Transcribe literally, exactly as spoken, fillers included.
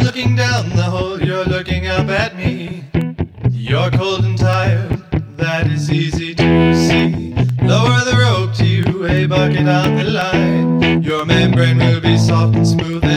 looking down the hole, you're looking up at me. You're cold and tired, that is easy to see. Lower the rope to you, a bucket on the line. Your membrane will be soft and smooth